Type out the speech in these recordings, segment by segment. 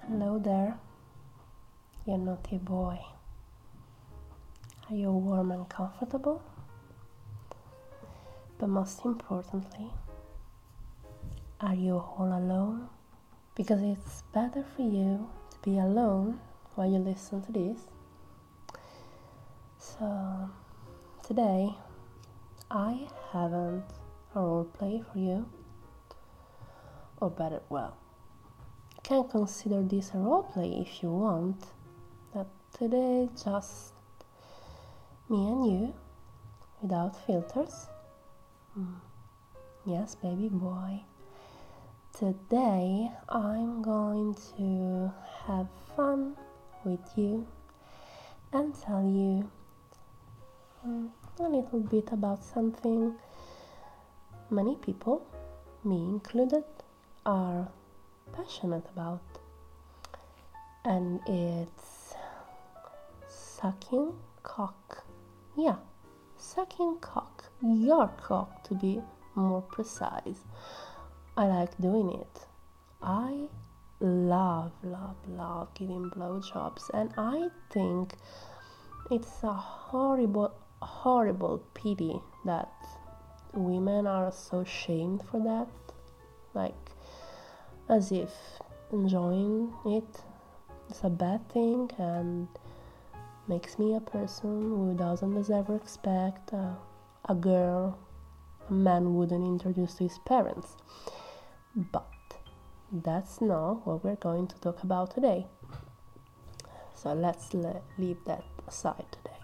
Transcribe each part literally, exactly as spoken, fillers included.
Hello there, you naughty boy. Are you warm and comfortable? But most importantly, are you all alone? Because it's better for you to be alone while you listen to this. So, today I haven't a role play for you. Or better, well, you can consider this a role play if you want. But today just me and you, without filters. Mm. Yes, baby boy. Today I'm going to have fun with you and tell you um, a little bit about something many people, me included, are passionate about. And it's sucking cock. Yeah, sucking cock. Your cock, to be more precise. I like doing it. I love, love, love giving blowjobs, and I think it's a horrible, horrible pity that women are so shamed for that. Like, as if enjoying it is a bad thing and makes me a person who doesn't deserve respect, uh, a girl a man wouldn't introduce to his parents. But that's not what we're going to talk about today. So let's le- leave that aside today.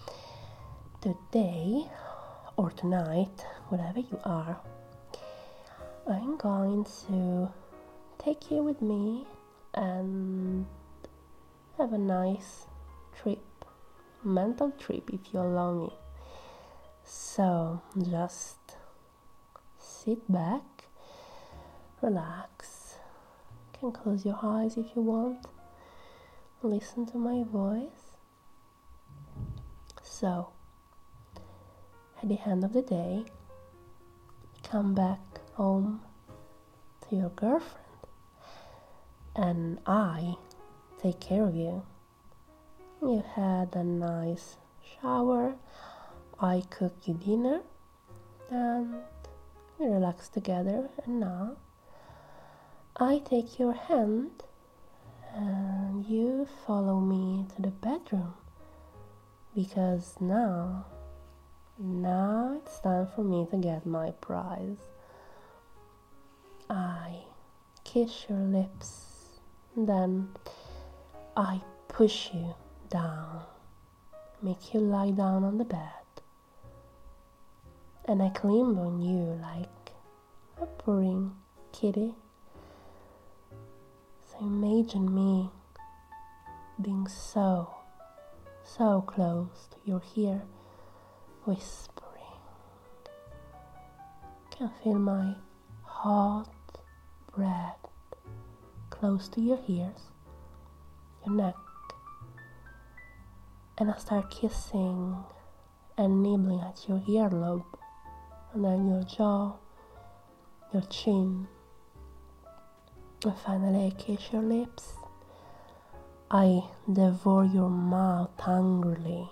Today, or tonight, whatever you are, I'm going to take you with me and have a nice trip, mental trip if you allow me. So just sit back, relax, you can close your eyes if you want, listen to my voice. So at the end of the day, come back home to your girlfriend and I take care of you. You had a nice shower, I cook you dinner, and we relax together, and now I take your hand and you follow me to the bedroom, because now, now it's time for me to get my prize. I kiss your lips, then I push you down, make you lie down on the bed, and I climb on you like a purring kitty. So imagine me being so, so close to your ear, whispering. You can feel my hot breath close to your ears, your neck, and I start kissing and nibbling at your earlobe, and then your jaw, your chin, and finally I kiss your lips. I devour your mouth hungrily.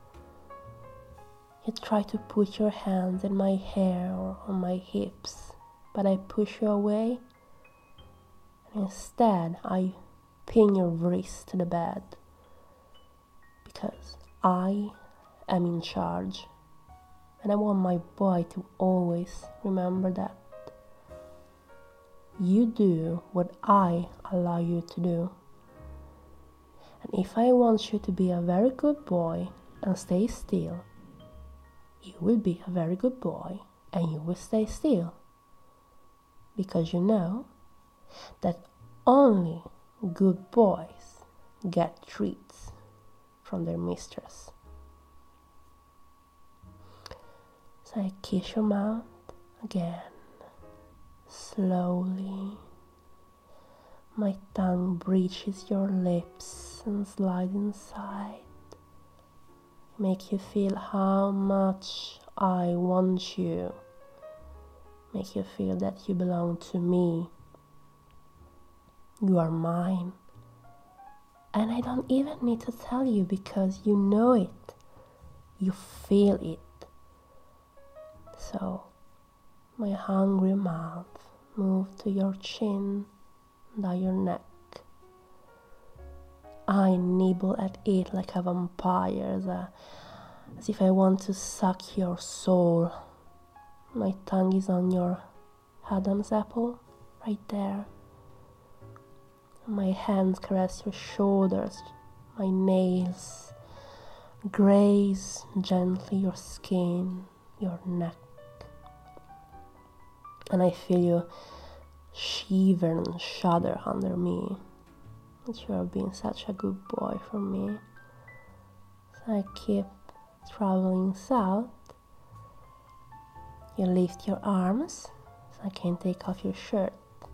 You try to put your hands in my hair or on my hips, but I push you away, and instead I pin your wrist to the bed, because I am in charge. And I want my boy to always remember that. You do what I allow you to do. And if I want you to be a very good boy and stay still, you will be a very good boy and you will stay still. Because you know that only good boys get treats from their mistress. So I kiss your mouth again, slowly. My tongue breaches your lips and slides inside. Make you feel how much I want you. Make you feel that you belong to me. You are mine. And I don't even need to tell you because you know it. You feel it. So, my hungry mouth moves to your chin, down your neck. I nibble at it like a vampire, as, a, as if I want to suck your soul. My tongue is on your Adam's apple, right there. My hands caress your shoulders, my nails graze gently your skin, your neck. And I feel you shiver and shudder under me. But you are being such a good boy for me. So I keep traveling south. You lift your arms so I can take off your shirt.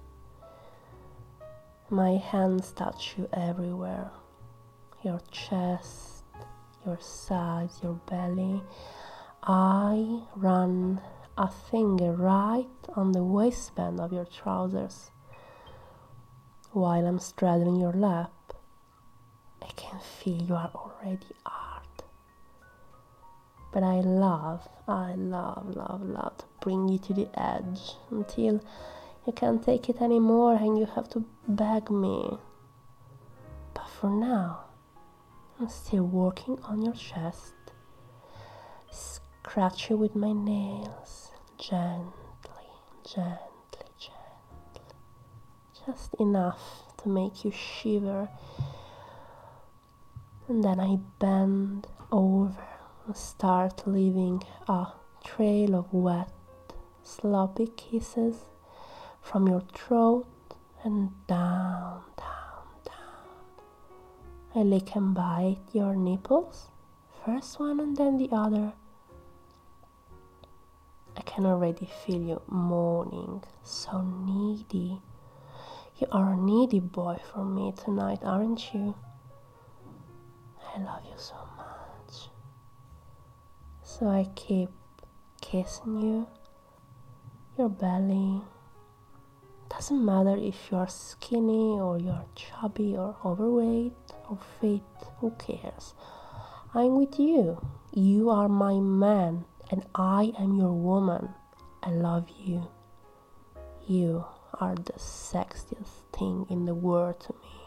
My hands touch you everywhere. Your chest, your sides, your belly. I run a finger right on the waistband of your trousers while I'm straddling your lap. I can feel you are already hard. But I love, I love, love, love to bring you to the edge until you can't take it anymore and you have to beg me. But for now, I'm still working on your chest. Scratch you with my nails, gently, gently, gently. Just enough to make you shiver. And then I bend over and start leaving a trail of wet, sloppy kisses from your throat and down, down, down. I lick and bite your nipples, first one and then the other. I can already feel you moaning, so needy. You are a needy boy for me tonight, aren't you? I love you so much. So I keep kissing you, your belly. Doesn't matter if you're skinny or you're chubby or overweight or fit, who cares? I'm with you. You are my man and I am your woman. I love you. You are the sexiest thing in the world to me.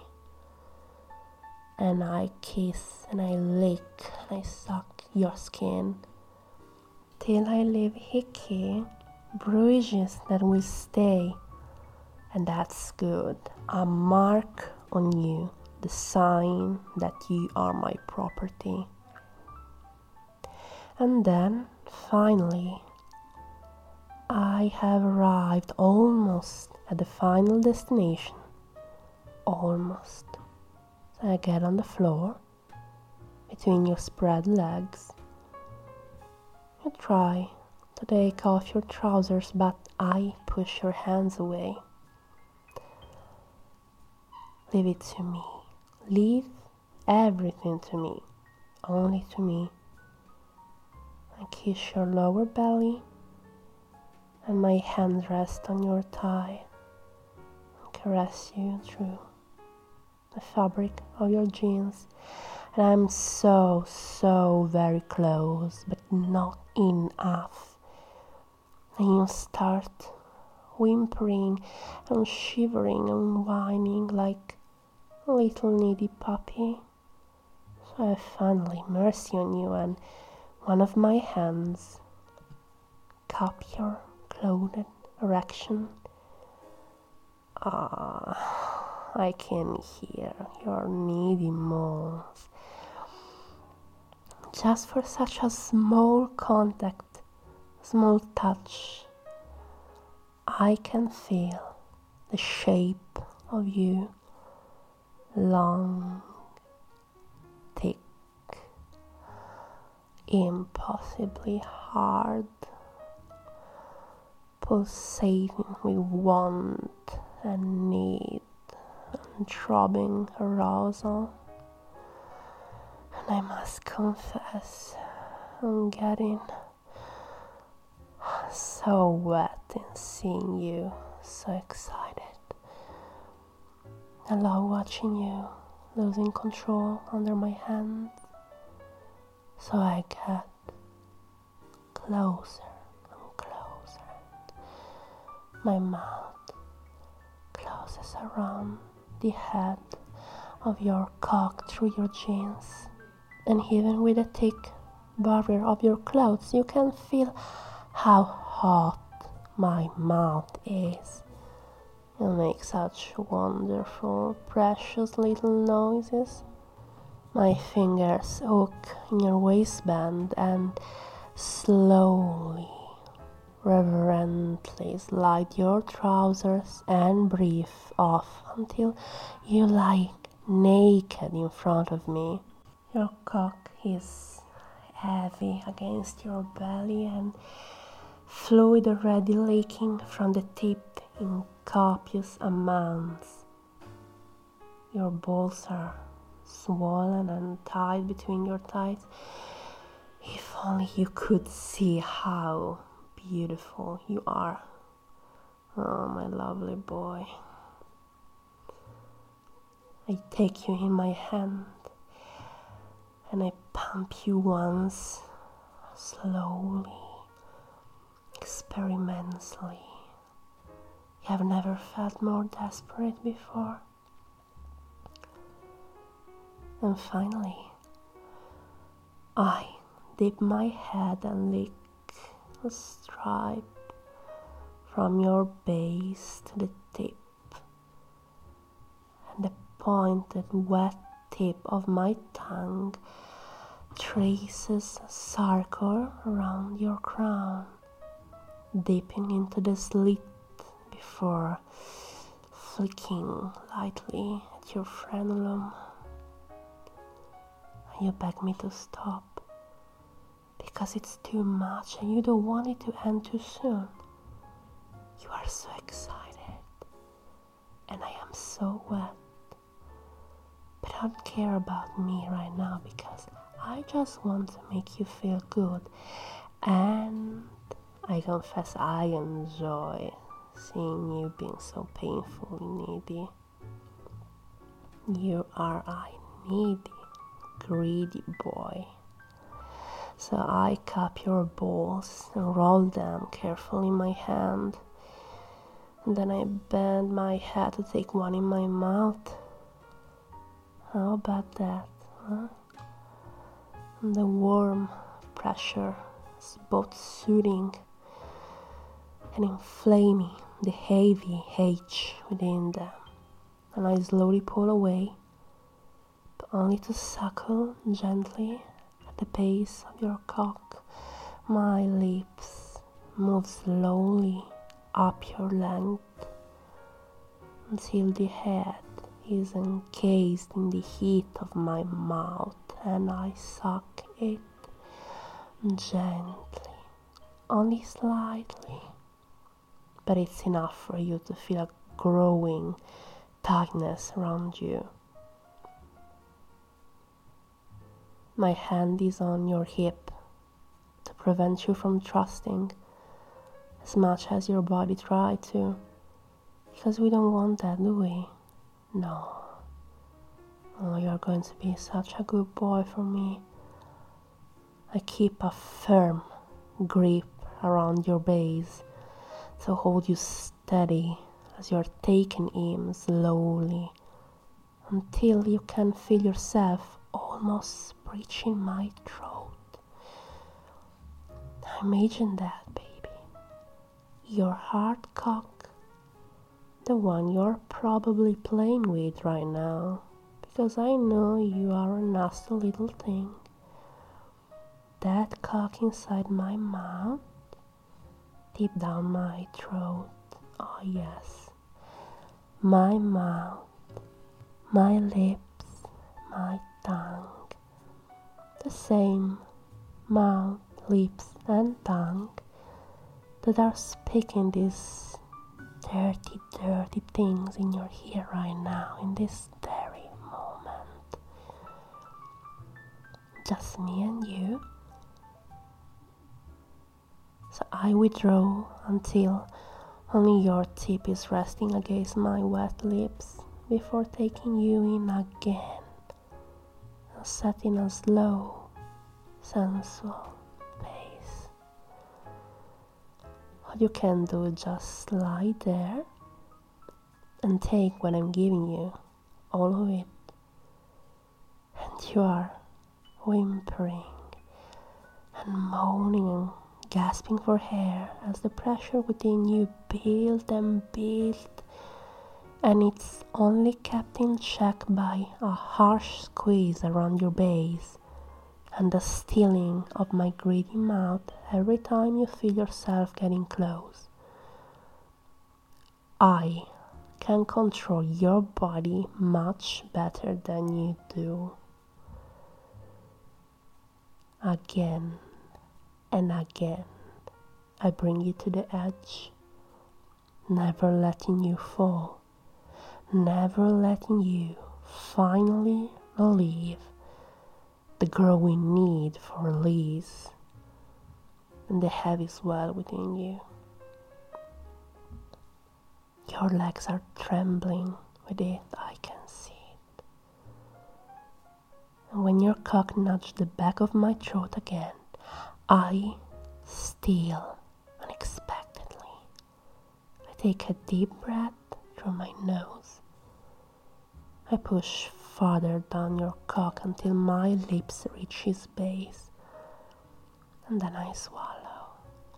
And I kiss and I lick and I suck your skin till I leave hickey bruises that will stay. And that's good. A mark on you, the sign that you are my property. And then, finally, I have arrived almost at the final destination. Almost. So I get on the floor, between your spread legs. You try to take off your trousers, but I push your hands away. Leave it to me. Leave everything to me. Only to me. I kiss your lower belly and my hands rest on your thigh and caress you through the fabric of your jeans. And I'm so, so very close, but not enough. And you start whimpering and shivering and whining like a little needy puppy. So I finally mercy on you and one of my hands cup your clothed erection. Ah, I can hear your needy moans. Just for such a small contact, small touch, I can feel the shape of you, long, thick, impossibly hard, pulsating with want and need and throbbing arousal. And I must confess, I'm getting so wet in seeing you, so excited. I love watching you losing control under my hand. So I get closer and closer. My mouth closes around the head of your cock through your jeans. And even with a thick barrier of your clothes, you can feel how hot my mouth is. You make such wonderful, precious little noises. My fingers hook in your waistband and slowly, reverently slide your trousers and brief off until you lie naked in front of me. Your cock is heavy against your belly and fluid already leaking from the tip in copious amounts. Your balls are swollen and tied between your thighs. If only you could see how beautiful you are. Oh, my lovely boy. I take you in my hand and I pump you once, slowly, experimentally. You have never felt more desperate before. And finally, I dip my head and lick a stripe from your base to the tip, and the pointed, wet tip of my tongue traces a circle around your crown, dipping into the slit before flicking lightly at your frenulum. You beg me to stop because it's too much and you don't want it to end too soon. You are so excited and I am so wet, but don't care about me right now because I just want to make you feel good, and I confess I enjoy seeing you being so painfully needy. You are a needy, greedy boy. So I cup your balls and roll them carefully in my hand, and then I bend my head to take one in my mouth. How about that, huh? And the warm pressure is both soothing and inflaming the heavy H within them, and I slowly pull away, but only to suckle gently at the base of your cock. My lips move slowly up your length until the head is encased in the heat of my mouth, and I suck it gently, only slightly, but it's enough for you to feel a growing tightness around you. My hand is on your hip to prevent you from thrusting as much as your body tried to, because we don't want that, do we? No. Oh, you're going to be such a good boy for me. I keep a firm grip around your base to hold you steady as you're taken in slowly until you can feel yourself almost breaching my throat. Imagine that, baby. Your hard cock, the one you're probably playing with right now, because I know you are a nasty little thing. That cock inside my mouth, deep down my throat. Oh yes, my mouth, my lips, my tongue. The same mouth, lips and tongue that are speaking these dirty, dirty things in your ear right now, in this very moment. Just me and you. So I withdraw until only your tip is resting against my wet lips before taking you in again set in a slow, sensual pace. What you can do is just lie there and take what I'm giving you, all of it. And you are whimpering and moaning and gasping for air as the pressure within you builds and builds, and it's only kept in check by a harsh squeeze around your base and the stilling of my greedy mouth every time you feel yourself getting close. I can control your body much better than you do. Again and again, I bring you to the edge, never letting you fall, never letting you finally relieve the growing need for release and the heavy swell within you. Your legs are trembling with it, I can see it. And when your cock nudged the back of my throat again, I steal unexpectedly. I take a deep breath through my nose. I push farther down your cock until my lips reach his base, and then I swallow.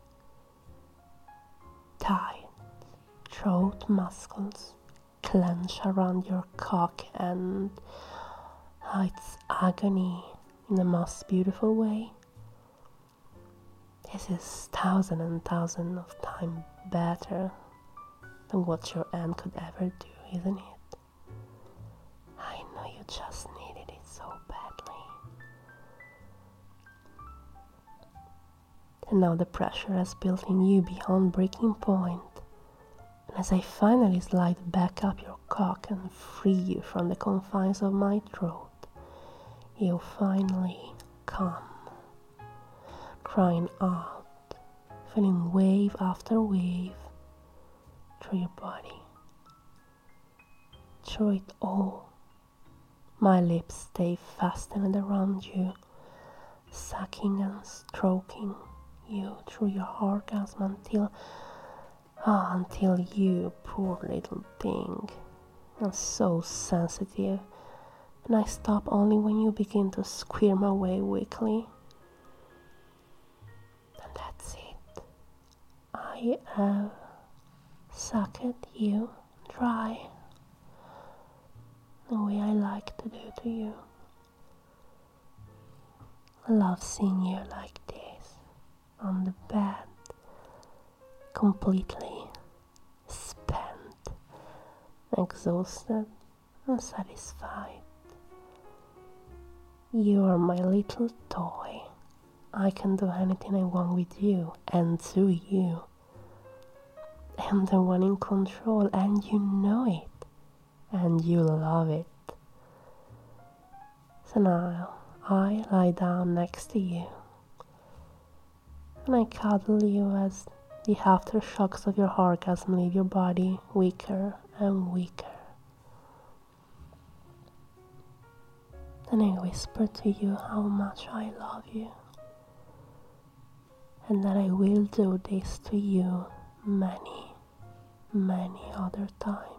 Tight throat muscles clench around your cock, and oh, it's agony in the most beautiful way. This is thousand and thousand of times better than what your end could ever do, isn't it? I know you just needed it so badly. And now the pressure has built in you beyond breaking point. And as I finally slide back up your cock and free you from the confines of my throat, you finally come, crying out, feeling wave after wave through your body. Through it all, my lips stay fastened around you, sucking and stroking you through your orgasm until, oh, until you, poor little thing, are so sensitive, and I stop only when you begin to squirm away weakly. And that's it. I have sucked you dry the way I like to do to you. I love seeing you like this on the bed, completely spent, exhausted and satisfied. You are my little toy. I can do anything I want with you and to you. I'm the one in control, and you know it, and you love it. So now I lie down next to you, and I cuddle you as the aftershocks of your orgasm leave your body weaker and weaker. Then I whisper to you how much I love you, and that I will do this to you many, many other times.